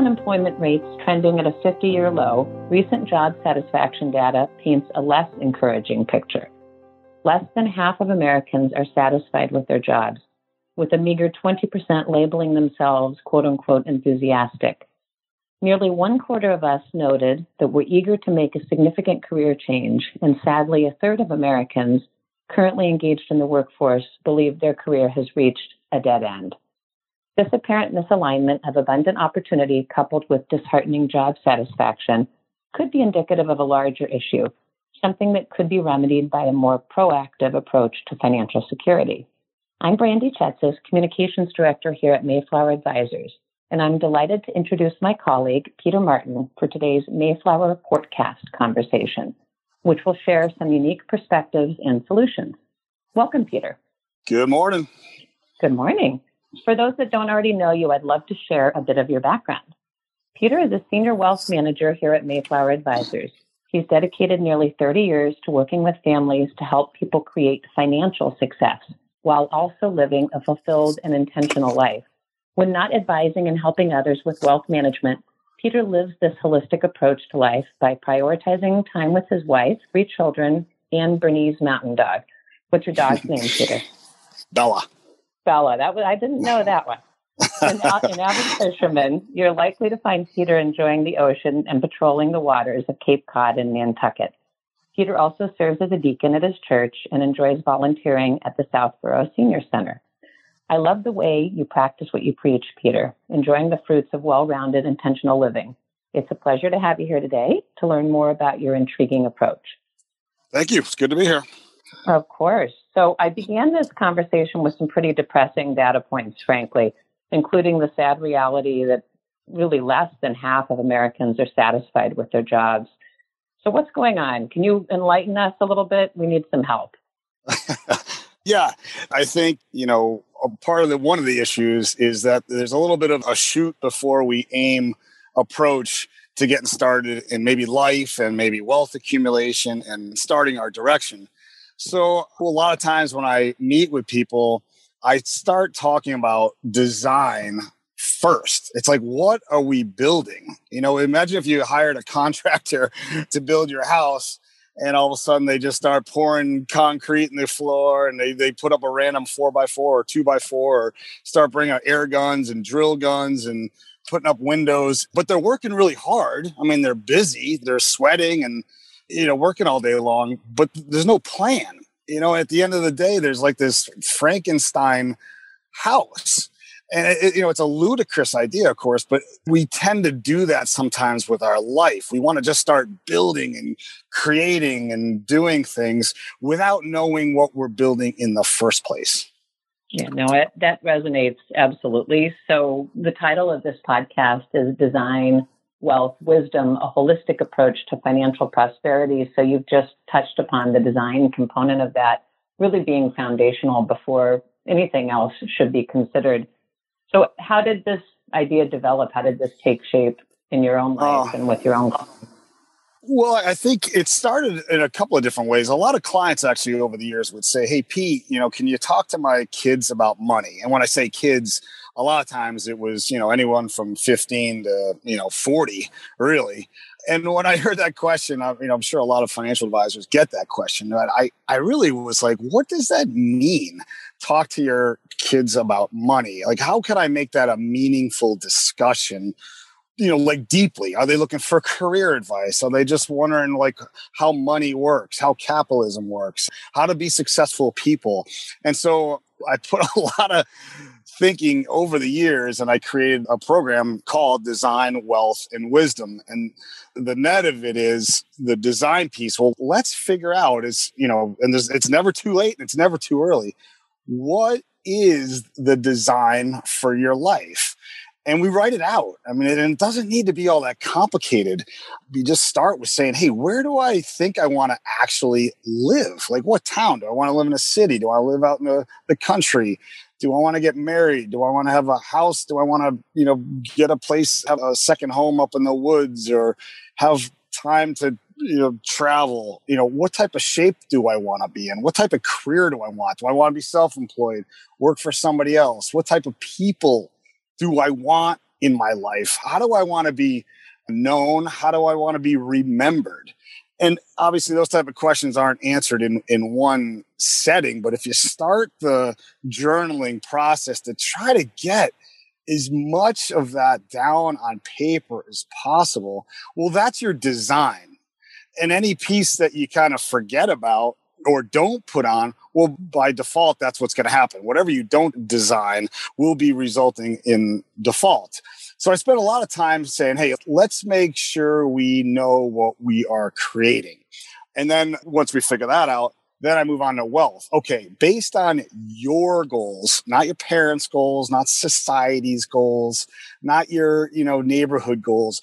unemployment rates trending at a 50-year low, recent job satisfaction data paints a less encouraging picture. Less than half of Americans are satisfied with their jobs, with a meager 20% labeling themselves quote-unquote enthusiastic. Nearly 1/4 of us noted that we're eager to make a significant career change, and sadly, 1/3 of Americans currently engaged in the workforce believe their career has reached a dead end. This apparent misalignment of abundant opportunity coupled with disheartening job satisfaction could be indicative of a larger issue, something that could be remedied by a more proactive approach to financial security. I'm Brandy Chetsis, Communications Director here at Mayflower Advisors, and I'm delighted to introduce my colleague, Peter Martin, for today's Mayflower Portcast conversation, which will share some unique perspectives and solutions. Welcome, Peter. Good morning. Good morning. For those that don't already know you, I'd love to share a bit of your background. Peter is a senior wealth manager here at Mayflower Advisors. He's dedicated nearly 30 years to working with families to help people create financial success while also living a fulfilled and intentional life. When not advising and helping others with wealth management, Peter lives this holistic approach to life by prioritizing time with his wife, 3 children, and Bernese Mountain Dog. What's your dog's name, Peter? Bella. Bella. I didn't know that one. An avid fisherman, you're likely to find Peter enjoying the ocean and patrolling the waters of Cape Cod and Nantucket. Peter also serves as a deacon at his church and enjoys volunteering at the Southborough Senior Center. I love the way you practice what you preach, Peter, enjoying the fruits of well-rounded, intentional living. It's a pleasure to have you here today to learn more about your intriguing approach. Thank you. It's good to be here. Of course. So I began this conversation with some pretty depressing data points, frankly, including the sad reality that really less than half of Americans are satisfied with their jobs. So what's going on? Can you enlighten us a little bit? We need some help. Yeah, I think, one of the issues is that there's a little bit of a shoot before we aim approach to getting started in maybe life and maybe wealth accumulation and starting our direction. So a lot of times when I meet with people, I start talking about design first. It's like, what are we building? Imagine if you hired a contractor to build your house and all of a sudden they just start pouring concrete in the floor and they put up a random 4x4 or 2x4 or start bringing out air guns and drill guns and putting up windows. But they're working really hard. I mean, they're busy, they're sweating and, working all day long, but there's no plan. At the end of the day, there's like this Frankenstein house. And, it's a ludicrous idea, of course, but we tend to do that sometimes with our life. We want to just start building and creating and doing things without knowing what we're building in the first place. Yeah, no, that resonates absolutely. So the title of this podcast is Design, Wealth, Wisdom, a holistic approach to financial prosperity. So you've just touched upon the design component of that really being foundational before anything else should be considered. So how did this idea develop? How did this take shape in your own life and with your own clients? Well, I think it started in a couple of different ways. A lot of clients actually over the years would say, hey, Pete, can you talk to my kids about money? And when I say kids, a lot of times it was, anyone from 15 to, 40, really. And when I heard that question, I'm sure a lot of financial advisors get that question. But I really was like, what does that mean? Talk to your kids about money. Like, how can I make that a meaningful discussion? Deeply? Are they looking for career advice? Are they just wondering how money works, how capitalism works, how to be successful people? And so I put a lot of thinking over the years and I created a program called Design, Wealth, and Wisdom. And the net of it is the design piece. Well, let's figure out it's never too late and it's never too early. What is the design for your life? And we write it out. I mean, it doesn't need to be all that complicated. You just start with saying, hey, where do I think I want to actually live? Like, what town? Do I want to live in a city? Do I live out in the country? Do I want to get married? Do I want to have a house? Do I want to, get a place, have a second home up in the woods or have time to, travel? What type of shape do I want to be in? What type of career do I want? Do I want to be self-employed, work for somebody else? What type of people do I want in my life? How do I want to be known? How do I want to be remembered? And obviously those type of questions aren't answered in one setting. But if you start the journaling process to try to get as much of that down on paper as possible, well, that's your design. And any piece that you kind of forget about or don't put on, well, by default, that's what's going to happen. Whatever you don't design will be resulting in default. So I spent a lot of time saying, hey, let's make sure we know what we are creating. And then once we figure that out, then I move on to wealth. Okay, based on your goals, not your parents' goals, not society's goals, not your, neighborhood goals,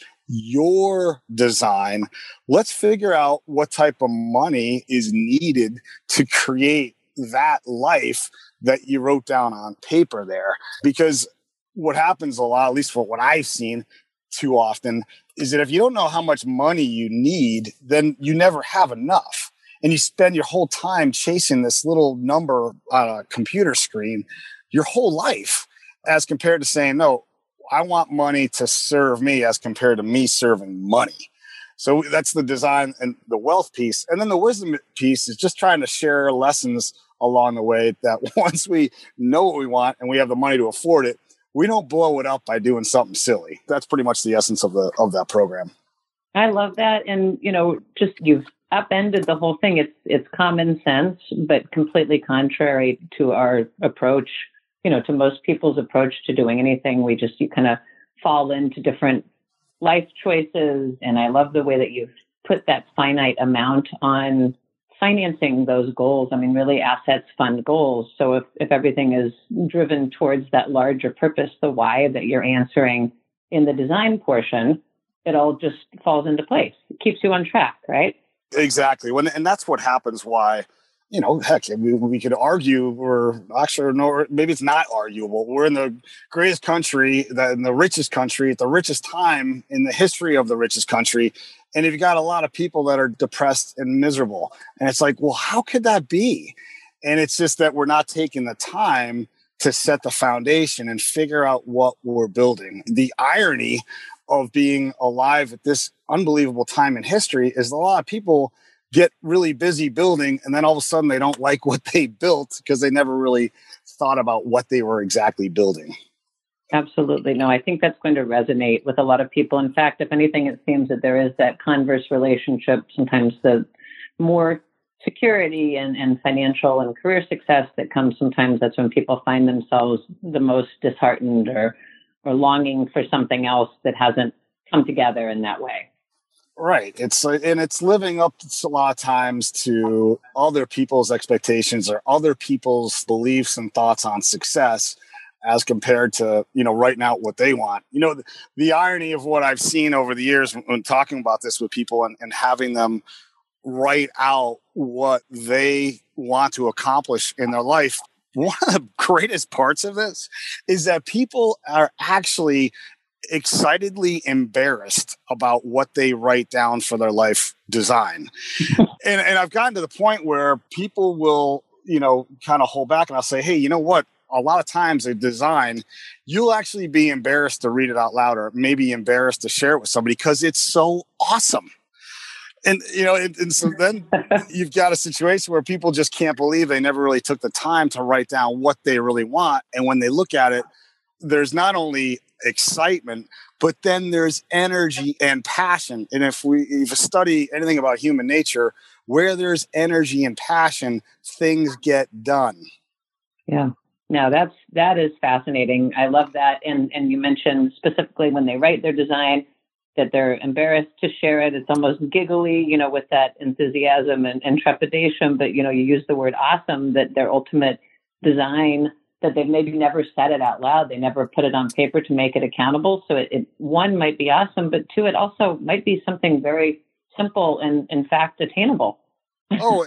your design, let's figure out what type of money is needed to create that life that you wrote down on paper there. Because what happens a lot, at least for what I've seen too often, is that if you don't know how much money you need, then you never have enough. And you spend your whole time chasing this little number on a computer screen your whole life, as compared to saying, no, I want money to serve me as compared to me serving money. So that's the design and the wealth piece. And then the wisdom piece is just trying to share lessons along the way that once we know what we want and we have the money to afford it, we don't blow it up by doing something silly. That's pretty much the essence of that program. I love that. And, just you've upended the whole thing. It's common sense, but completely contrary to our approach, to most people's approach to doing anything. You kind of fall into different life choices. And I love the way that you've put that finite amount on financing those goals. I mean, really assets fund goals. So if everything is driven towards that larger purpose, the why that you're answering in the design portion, it all just falls into place. It keeps you on track, right? Exactly. And that's what happens why, heck, we could argue, or actually, no, maybe it's not arguable. We're in the greatest country, in the richest country, at the richest time in the history of the richest country. And you've got a lot of people that are depressed and miserable. And it's like, well, how could that be? And it's just that we're not taking the time to set the foundation and figure out what we're building. The irony of being alive at this unbelievable time in history is a lot of people get really busy building, and then all of a sudden they don't like what they built because they never really thought about what they were exactly building. Absolutely. No, I think that's going to resonate with a lot of people. In fact, if anything, it seems that there is that converse relationship. Sometimes the more security and financial and career success that comes, sometimes that's when people find themselves the most disheartened or longing for something else that hasn't come together in that way. Right. It's living up a lot of times to other people's expectations or other people's beliefs and thoughts on success as compared to, writing out what they want. The irony of what I've seen over the years when talking about this with people and having them write out what they want to accomplish in their life. One of the greatest parts of this is that people are actually excitedly embarrassed about what they write down for their life design. and I've gotten to the point where people will, kind of hold back, and I'll say, hey, you know what? A lot of times a design, you'll actually be embarrassed to read it out loud, or maybe embarrassed to share it with somebody because it's so awesome. And, and so then you've got a situation where people just can't believe they never really took the time to write down what they really want. And when they look at it, there's not only excitement, but then there's energy and passion. And if you study anything about human nature, where there's energy and passion, things get done. Yeah. No, that is fascinating. I love that. And you mentioned specifically when they write their design that they're embarrassed to share it. It's almost giggly, with that enthusiasm and trepidation. But, you use the word awesome, that their ultimate design, that they've maybe never said it out loud. They never put it on paper to make it accountable. So it one, might be awesome, but two, it also might be something very simple and, in fact, attainable. Oh,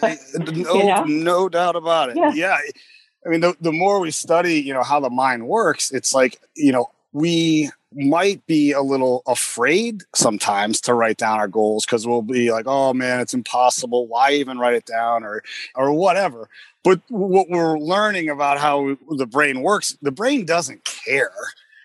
no doubt about it. Yeah. I mean, the more we study, how the mind works, it's like, we might be a little afraid sometimes to write down our goals because we'll be like, oh man, it's impossible. Why even write it down or whatever. But what we're learning about how the brain works, the brain doesn't care.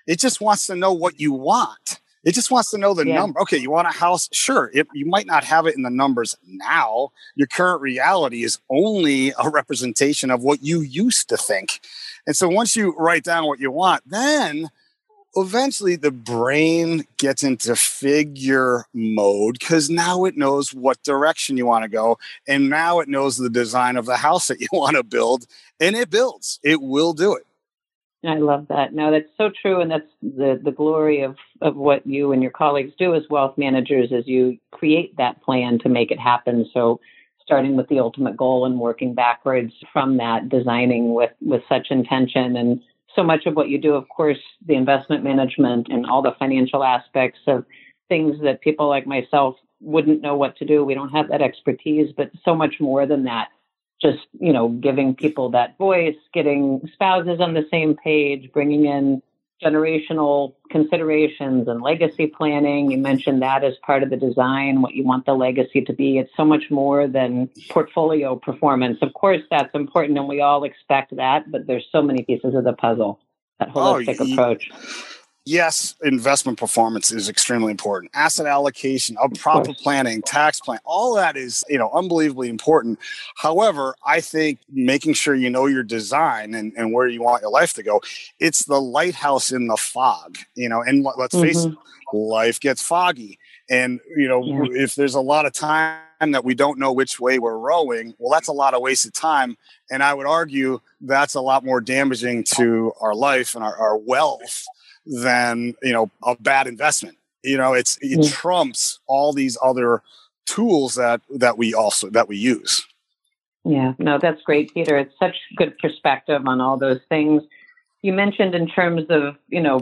It just wants to know what you want. It just wants to know the number. Okay, you want a house? Sure. You might not have it in the numbers now. Your current reality is only a representation of what you used to think. And so once you write down what you want, then eventually the brain gets into figure mode because now it knows what direction you want to go. And now it knows the design of the house that you want to build. And it builds. It will do it. I love that. No, that's so true. And that's the glory of what you and your colleagues do as wealth managers is you create that plan to make it happen. So starting with the ultimate goal and working backwards from that, designing with such intention. And so much of what you do, of course, the investment management and all the financial aspects of things that people like myself wouldn't know what to do. We don't have that expertise, but so much more than that. Just, giving people that voice, getting spouses on the same page, bringing in generational considerations and legacy planning. You mentioned that as part of the design, what you want the legacy to be. It's so much more than portfolio performance. Of course, that's important, and we all expect that, but there's so many pieces of the puzzle, that holistic approach. Yes, investment performance is extremely important. Asset allocation, proper planning, tax plan, all that is, unbelievably important. However, I think making sure you know your design and where you want your life to go, it's the lighthouse in the fog, and let's face it, life gets foggy. And, if there's a lot of time that we don't know which way we're rowing, well, that's a lot of wasted time. And I would argue that's a lot more damaging to our life and our wealth than a bad investment. It trumps all these other tools that we use. Yeah, no, that's great, Peter. It's such good perspective on all those things. You mentioned in terms of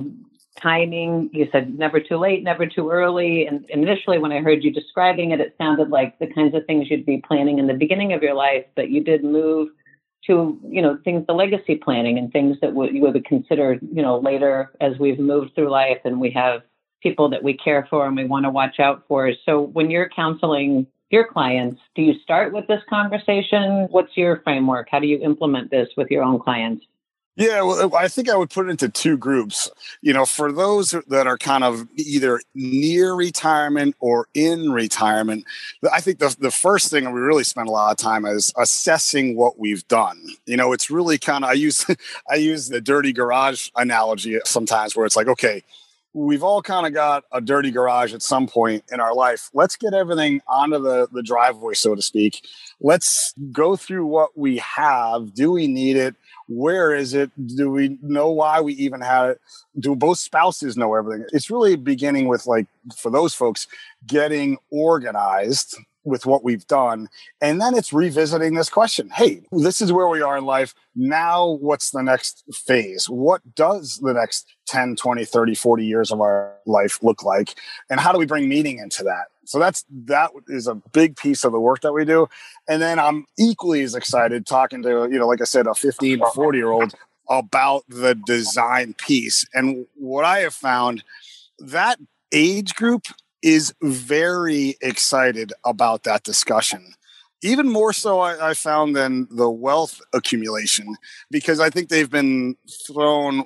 timing, you said never too late, never too early. And initially when I heard you describing it, it sounded like the kinds of things you'd be planning in the beginning of your life, but you did move to, things, the legacy planning and things that you would consider, later as we've moved through life and we have people that we care for and we want to watch out for. So when you're counseling your clients, do you start with this conversation? What's your framework? How do you implement this with your own clients? Yeah, well, I think I would put it into two groups. For those that are kind of either near retirement or in retirement, I think the first thing, and we really spend a lot of time, is assessing what we've done. It's really kind of, I use the dirty garage analogy sometimes, where it's like, okay, we've all kind of got a dirty garage at some point in our life. Let's get everything onto the driveway, so to speak. Let's go through what we have. Do we need it? Where is it? Do we know why we even had it? Do both spouses know everything? It's really beginning with, for those folks, getting organized with what we've done. And then it's revisiting this question. Hey, this is where we are in life. Now, what's the next phase? What does the next 10, 20, 30, 40 years of our life look like? And how do we bring meaning into that? So that is a big piece of the work that we do. And then I'm equally as excited talking to, like I said, a 15 to 40-year-old about the design piece. And what I have found, that age group is very excited about that discussion. Even more so, I found, than the wealth accumulation, because I think they've been thrown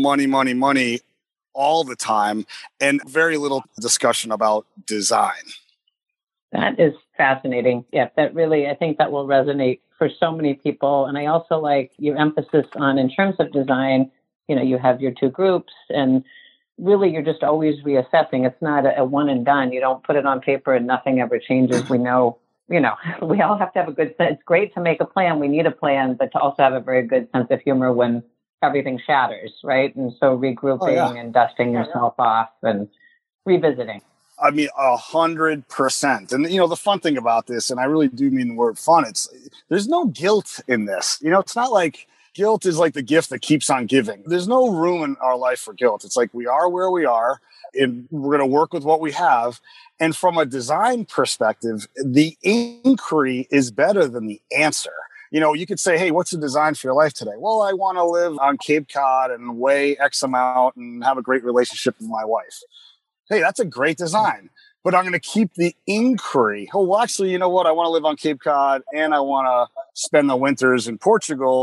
money all the time and very little discussion about design. That is fascinating. Yeah, that really, I think that will resonate for so many people. And I also like your emphasis on, in terms of design, you have your two groups, and really you're just always reassessing. It's not a one and done. You don't put it on paper and nothing ever changes. We know, we all have to have a good sense. It's great to make a plan. We need a plan, but to also have a very good sense of humor when everything shatters, right? And so regrouping and dusting yourself off and revisiting. I mean, 100%. And, the fun thing about this, and I really do mean the word fun, there's no guilt in this. It's not like guilt is like the gift that keeps on giving. There's no room in our life for guilt. It's like, we are where we are, and we're going to work with what we have. And from a design perspective, the inquiry is better than the answer. You could say, hey, what's the design for your life today? Well, I want to live on Cape Cod and weigh X amount and have a great relationship with my wife. Hey, that's a great design, but I'm going to keep the inquiry. Oh, well, actually, you know what? I want to live on Cape Cod and I want to spend the winters in Portugal.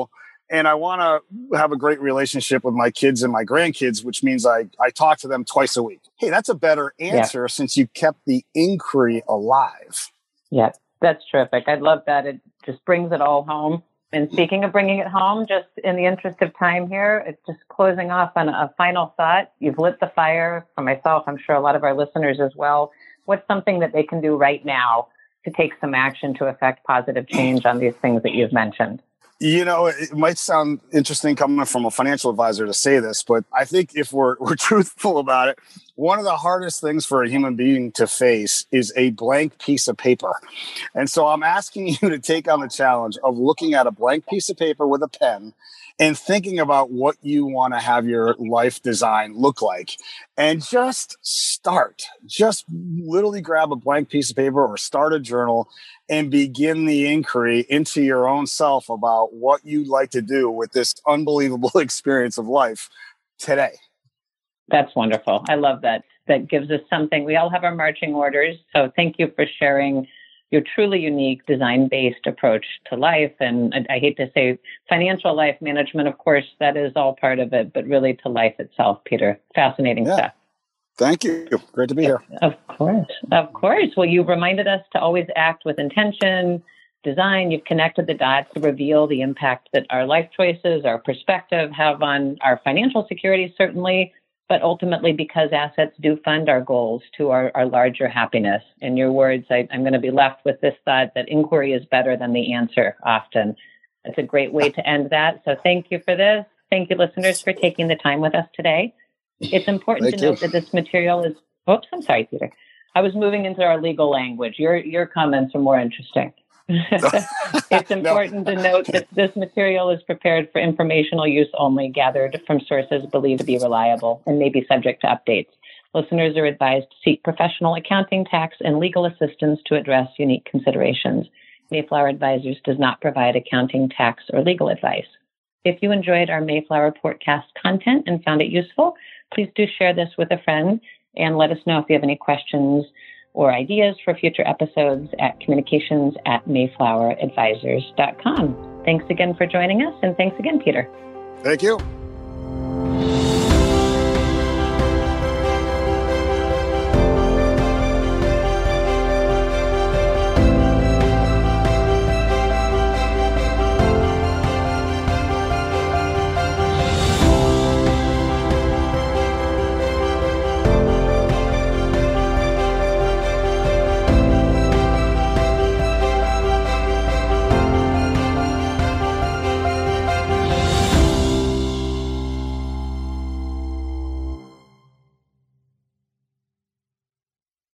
and I want to have a great relationship with my kids and my grandkids, which means I talk to them twice a week. Hey, that's a better answer since you kept the inquiry alive. Yeah, that's terrific. I love that. It just brings it all home. And speaking of bringing it home, just in the interest of time here, it's just closing off on a final thought. You've lit the fire for myself. I'm sure a lot of our listeners as well. What's something that they can do right now to take some action to affect positive change on these things that you've mentioned? You know, it might sound interesting coming from a financial advisor to say this, but I think if we're truthful about it, one of the hardest things for a human being to face is a blank piece of paper. And so I'm asking you to take on the challenge of looking at a blank piece of paper with a pen and thinking about what you want to have your life design look like. And just start. Just literally grab a blank piece of paper or start a journal and begin the inquiry into your own self about what you'd like to do with this unbelievable experience of life today. That's wonderful. I love that. That gives us something. We all have our marching orders. So thank you for sharing your truly unique design-based approach to life. And I hate to say financial life management, of course, that is all part of it, but really to life itself, Peter. Fascinating stuff. Thank you. Great to be here. Of course. Of course. Well, you reminded us to always act with intention, design. You've connected the dots to reveal the impact that our life choices, our perspective have on our financial security, certainly, but ultimately because assets do fund our goals to our larger happiness. In your words, I'm going to be left with this thought that inquiry is better than the answer often. That's a great way to end that. So thank you for this. Thank you, listeners, for taking the time with us today. It's important to note that this material is, I'm sorry, Peter. I was moving into our legal language. Your comments are more interesting. It's important to note that this material is prepared for informational use only, gathered from sources believed to be reliable, and may be subject to updates. Listeners are advised to seek professional accounting, tax, and legal assistance to address unique considerations. Mayflower Advisors does not provide accounting, tax, or legal advice. If you enjoyed our Mayflower Portcast content and found it useful, please do share this with a friend and let us know if you have any questions or ideas for future episodes at communications@mayfloweradvisors.com. Thanks again for joining us, and thanks again, Peter. Thank you.